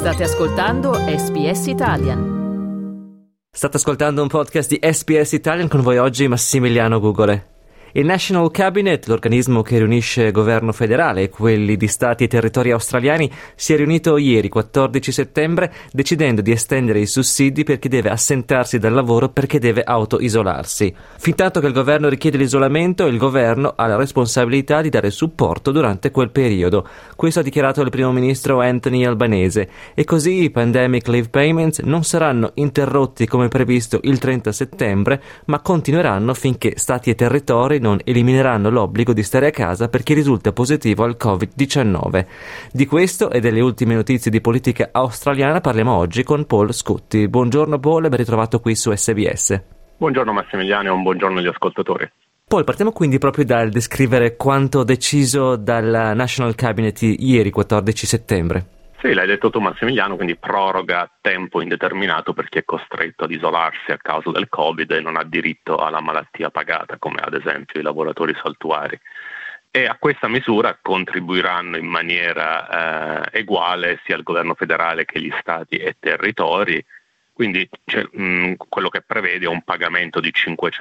State ascoltando SBS Italian. State ascoltando un podcast di SBS Italian, con voi oggi Massimiliano Gugole. Il National Cabinet, l'organismo che riunisce governo federale e quelli di stati e territori australiani, si è riunito ieri, 14 settembre, decidendo di estendere i sussidi per chi deve assentarsi dal lavoro perché deve auto-isolarsi. Fintanto che il governo richiede l'isolamento, il governo ha la responsabilità di dare supporto durante quel periodo. Questo ha dichiarato il primo ministro Anthony Albanese. E così i Pandemic Leave Payments non saranno interrotti come previsto il 30 settembre, ma continueranno finché stati e territori non elimineranno l'obbligo di stare a casa per chi risulta positivo al Covid-19. Di questo e delle ultime notizie di politica australiana parliamo oggi con Paul Scutti. Buongiorno Paul e ben ritrovato qui su SBS. Buongiorno Massimiliano e un buongiorno agli ascoltatori. Paul, partiamo quindi proprio dal descrivere quanto deciso dal National Cabinet ieri, 14 settembre. Sì, l'hai detto tu Massimiliano, quindi proroga a tempo indeterminato per chi è costretto ad isolarsi a causa del Covid e non ha diritto alla malattia pagata, come ad esempio i lavoratori saltuari. E a questa misura contribuiranno in maniera uguale sia il governo federale che gli stati e territori. Quindi quello che prevede è un pagamento di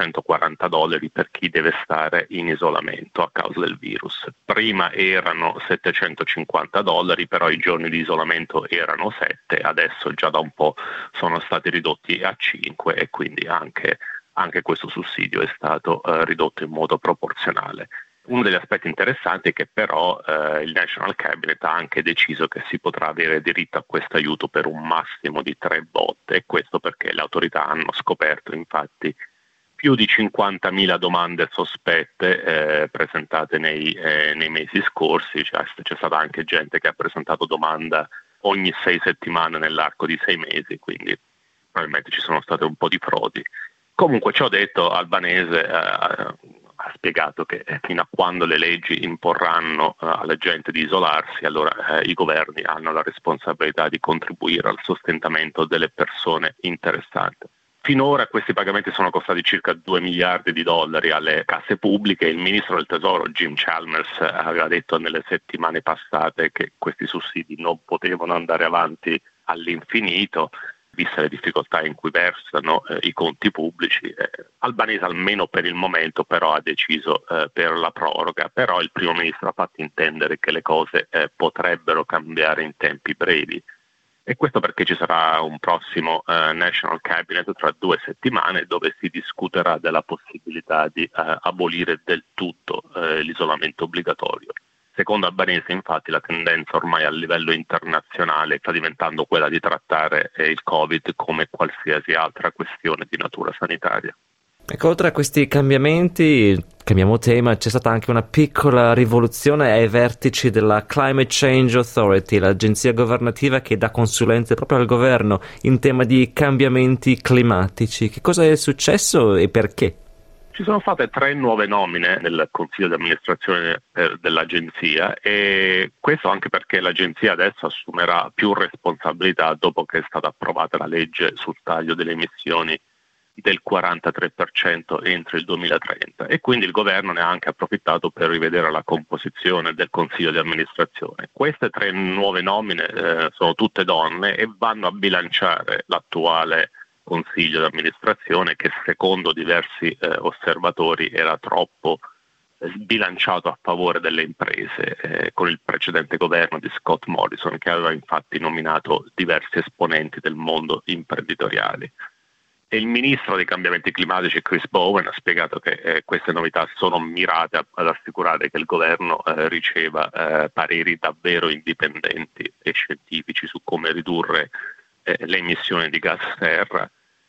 $540 per chi deve stare in isolamento a causa del virus. Prima erano $750, però i giorni di isolamento erano 7, adesso già da un po' sono stati ridotti a 5 e quindi anche questo sussidio è stato ridotto in modo proporzionale. Uno degli aspetti interessanti è che però il National Cabinet ha anche deciso che si potrà avere diritto a questo aiuto per un massimo di 3 volte, e questo perché le autorità hanno scoperto infatti più di 50.000 domande sospette presentate nei mesi scorsi. C'è stata anche gente che ha presentato domanda ogni 6 settimane nell'arco di 6 mesi, quindi probabilmente ci sono state un po' di frodi. Comunque, ciò detto, Albanese ha spiegato che fino a quando le leggi imporranno alla gente di isolarsi, allora i governi hanno la responsabilità di contribuire al sostentamento delle persone interessate. Finora questi pagamenti sono costati circa $2 miliardi alle casse pubbliche. Il ministro del Tesoro Jim Chalmers aveva detto nelle settimane passate che questi sussidi non potevano andare avanti all'infinito, viste le difficoltà in cui versano i conti pubblici. Albanese almeno per il momento però ha deciso per la proroga, però il primo ministro ha fatto intendere che le cose potrebbero cambiare in tempi brevi, e questo perché ci sarà un prossimo National Cabinet tra 2 settimane dove si discuterà della possibilità di abolire del tutto l'isolamento obbligatorio. Secondo Albanese, infatti, la tendenza ormai a livello internazionale sta diventando quella di trattare il Covid come qualsiasi altra questione di natura sanitaria. Ecco, oltre a questi cambiamenti, cambiamo tema, c'è stata anche una piccola rivoluzione ai vertici della Climate Change Authority, l'agenzia governativa che dà consulenze proprio al governo in tema di cambiamenti climatici. Che cosa è successo e perché? Ci sono state 3 nuove nomine nel consiglio di amministrazione dell'agenzia, e questo anche perché l'agenzia adesso assumerà più responsabilità dopo che è stata approvata la legge sul taglio delle emissioni del 43% entro il 2030, e quindi il governo ne ha anche approfittato per rivedere la composizione del consiglio di amministrazione. Queste 3 nuove nomine sono tutte donne e vanno a bilanciare l'attuale consiglio di amministrazione, che secondo diversi osservatori era troppo sbilanciato a favore delle imprese, con il precedente governo di Scott Morrison, che aveva infatti nominato diversi esponenti del mondo imprenditoriale. E il ministro dei cambiamenti climatici Chris Bowen ha spiegato che queste novità sono mirate ad assicurare che il governo riceva pareri davvero indipendenti e scientifici su come ridurre le emissioni di gas serra,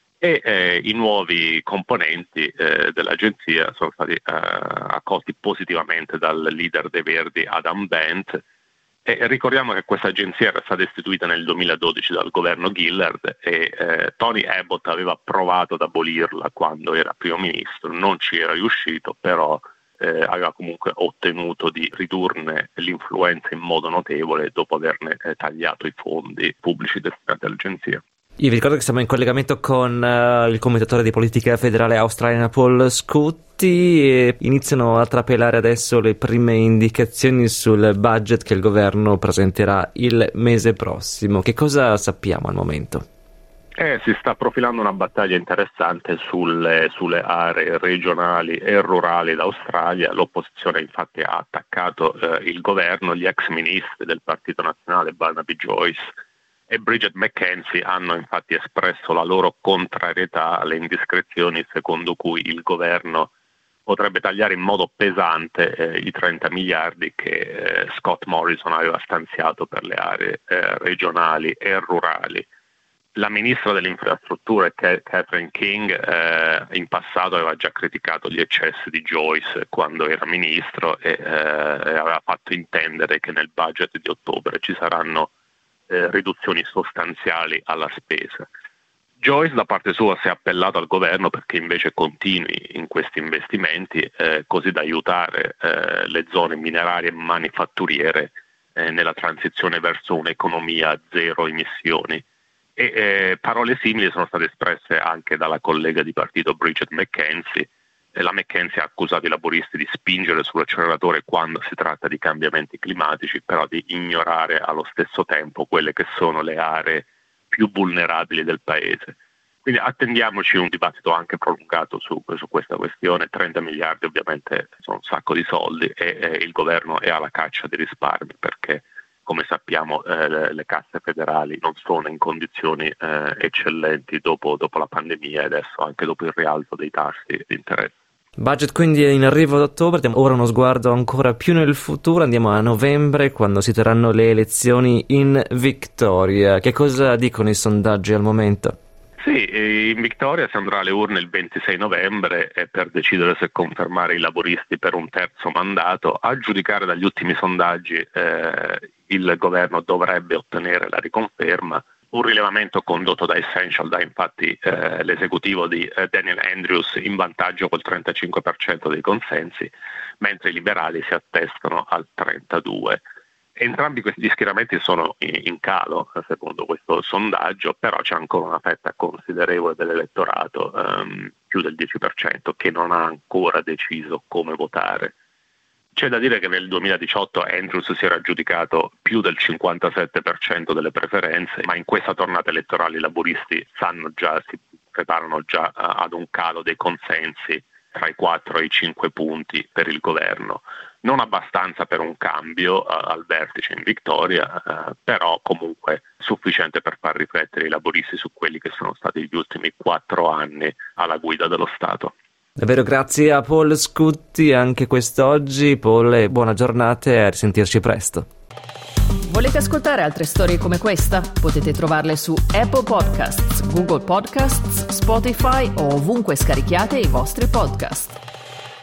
e i nuovi componenti dell'agenzia sono stati accolti positivamente dal leader dei Verdi Adam Bent. E ricordiamo che questa agenzia era stata istituita nel 2012 dal governo Gillard e Tony Abbott aveva provato ad abolirla quando era primo ministro, non ci era riuscito, però aveva comunque ottenuto di ridurne l'influenza in modo notevole dopo averne tagliato i fondi pubblici destinati all'agenzia. Io vi ricordo che siamo in collegamento con il commentatore di politica federale australiana Paul Scutti e iniziano a trapelare adesso le prime indicazioni sul budget che il governo presenterà il mese prossimo. Che cosa sappiamo al momento? Si sta profilando una battaglia interessante sulle aree regionali e rurali d'Australia. L'opposizione infatti ha attaccato il governo, gli ex ministri del Partito Nazionale Barnaby Joyce e Bridget McKenzie hanno infatti espresso la loro contrarietà alle indiscrezioni secondo cui il governo potrebbe tagliare in modo pesante i 30 miliardi che Scott Morrison aveva stanziato per le aree regionali e rurali. La ministra delle infrastrutture Catherine King in passato aveva già criticato gli eccessi di Joyce quando era ministro e aveva fatto intendere che nel budget di ottobre ci saranno riduzioni sostanziali alla spesa. Joyce da parte sua si è appellato al governo perché invece continui in questi investimenti così da aiutare le zone minerarie e manifatturiere nella transizione verso un'economia a zero emissioni. E parole simili sono state espresse anche dalla collega di partito Bridget McKenzie. La McKenzie ha accusato i laboristi di spingere sull'acceleratore quando si tratta di cambiamenti climatici, però di ignorare allo stesso tempo quelle che sono le aree più vulnerabili del paese. Quindi attendiamoci un dibattito anche prolungato su questa questione. 30 miliardi ovviamente sono un sacco di soldi e il governo è alla caccia di risparmi perché, come sappiamo, le casse federali non sono in condizioni eccellenti dopo la pandemia e adesso anche dopo il rialzo dei tassi di interesse. Budget quindi è in arrivo ad ottobre, diamo ora uno sguardo ancora più nel futuro, andiamo a novembre quando si terranno le elezioni in Victoria. Che cosa dicono i sondaggi al momento? Sì, in Victoria si andrà alle urne il 26 novembre per decidere se confermare i laboristi per un terzo mandato. A giudicare dagli ultimi sondaggi il governo dovrebbe ottenere la riconferma. Un rilevamento condotto da Essential dà infatti l'esecutivo di Daniel Andrews in vantaggio col 35% dei consensi, mentre i liberali si attestano al 32%. Entrambi questi schieramenti sono in calo, secondo questo sondaggio, però c'è ancora una fetta considerevole dell'elettorato, più del 10%, che non ha ancora deciso come votare. C'è da dire che nel 2018 Andrews si era aggiudicato più del 57% delle preferenze, ma in questa tornata elettorale i laburisti si preparano già ad un calo dei consensi tra i 4 e i 5 punti per il governo. Non abbastanza per un cambio al vertice in Victoria, però comunque sufficiente per far riflettere i laboristi su quelli che sono stati gli ultimi 4 anni alla guida dello Stato. Davvero grazie a Paul Scutti anche quest'oggi. Paul, e buona giornata e a risentirci presto. Volete ascoltare altre storie come questa? Potete trovarle su Apple Podcasts, Google Podcasts, Spotify o ovunque scarichiate i vostri podcast.